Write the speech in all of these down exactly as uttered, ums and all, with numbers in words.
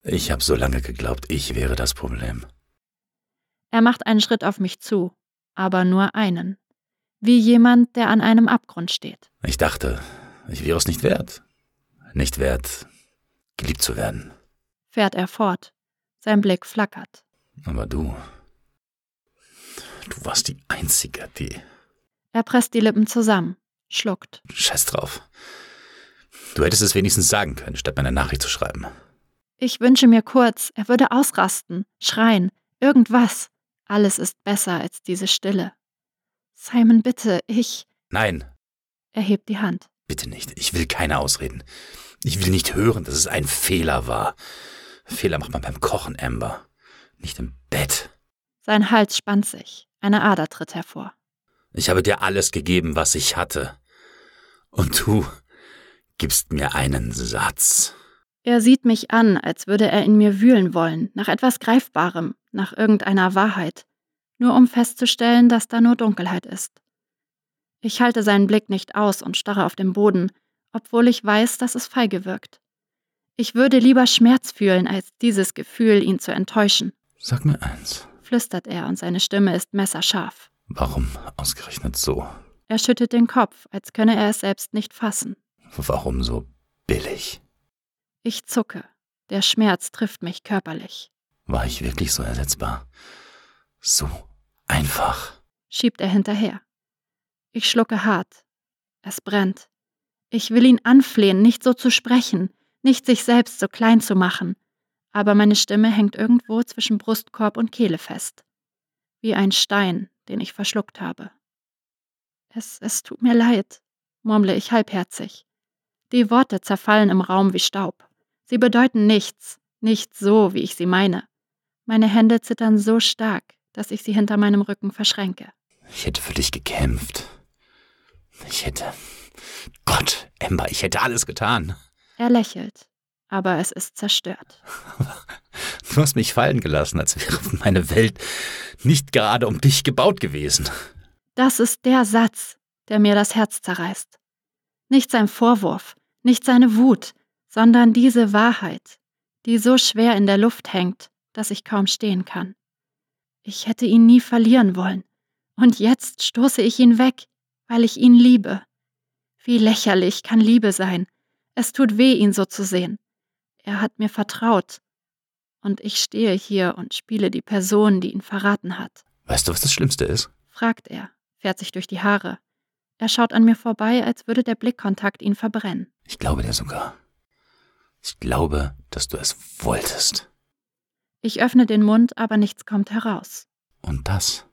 Ich habe so lange geglaubt, ich wäre das Problem. Er macht einen Schritt auf mich zu, aber nur einen. Wie jemand, der an einem Abgrund steht. Ich dachte, ich wäre es nicht wert. Nicht wert, geliebt zu werden. Fährt er fort. Sein Blick flackert. Aber du, du warst die Einzige, die... Er presst die Lippen zusammen, schluckt. Scheiß drauf. Du hättest es wenigstens sagen können, statt mir eine Nachricht zu schreiben. Ich wünsche mir kurz, er würde ausrasten, schreien, irgendwas. Alles ist besser als diese Stille. Simon, bitte, ich... Nein. Er hebt die Hand. Bitte nicht. Ich will keine Ausreden. Ich will nicht hören, dass es ein Fehler war. Fehler macht man beim Kochen, Amber. Nicht im Bett. Sein Hals spannt sich. Eine Ader tritt hervor. Ich habe dir alles gegeben, was ich hatte. Und du gibst mir einen Satz. Er sieht mich an, als würde er in mir wühlen wollen, nach etwas Greifbarem, nach irgendeiner Wahrheit, nur um festzustellen, dass da nur Dunkelheit ist. Ich halte seinen Blick nicht aus und starre auf den Boden, obwohl ich weiß, dass es feige wirkt. Ich würde lieber Schmerz fühlen, als dieses Gefühl, ihn zu enttäuschen. Sag mir eins, flüstert er und seine Stimme ist messerscharf. Warum ausgerechnet so? Er schüttelt den Kopf, als könne er es selbst nicht fassen. Warum so billig? Ich zucke. Der Schmerz trifft mich körperlich. War ich wirklich so ersetzbar? So einfach? Schiebt er hinterher. Ich schlucke hart. Es brennt. Ich will ihn anflehen, nicht so zu sprechen, nicht sich selbst so klein zu machen. Aber meine Stimme hängt irgendwo zwischen Brustkorb und Kehle fest. Wie ein Stein, den ich verschluckt habe. Es, es tut mir leid, murmle ich halbherzig. Die Worte zerfallen im Raum wie Staub. Sie bedeuten nichts, nicht so, wie ich sie meine. Meine Hände zittern so stark, dass ich sie hinter meinem Rücken verschränke. Ich hätte für dich gekämpft. Ich hätte... Gott, Amber, ich hätte alles getan. Er lächelt, aber es ist zerstört. Du hast mich fallen gelassen, als wäre meine Welt nicht gerade um dich gebaut gewesen. Das ist der Satz, der mir das Herz zerreißt. Nicht sein Vorwurf, nicht seine Wut, sondern diese Wahrheit, die so schwer in der Luft hängt, dass ich kaum stehen kann. Ich hätte ihn nie verlieren wollen, und jetzt stoße ich ihn weg, weil ich ihn liebe. Wie lächerlich kann Liebe sein. Es tut weh, ihn so zu sehen. Er hat mir vertraut. Und ich stehe hier und spiele die Person, die ihn verraten hat. Weißt du, was das Schlimmste ist? Fragt er, fährt sich durch die Haare. Er schaut an mir vorbei, als würde der Blickkontakt ihn verbrennen. Ich glaube dir sogar. Ich glaube, dass du es wolltest. Ich öffne den Mund, aber nichts kommt heraus. Und das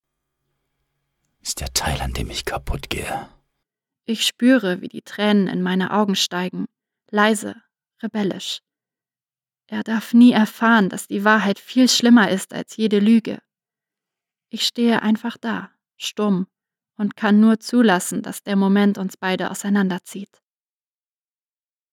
ist der Teil, an dem ich kaputt gehe. Ich spüre, wie die Tränen in meine Augen steigen, leise, rebellisch. Er darf nie erfahren, dass die Wahrheit viel schlimmer ist als jede Lüge. Ich stehe einfach da, stumm, und kann nur zulassen, dass der Moment uns beide auseinanderzieht.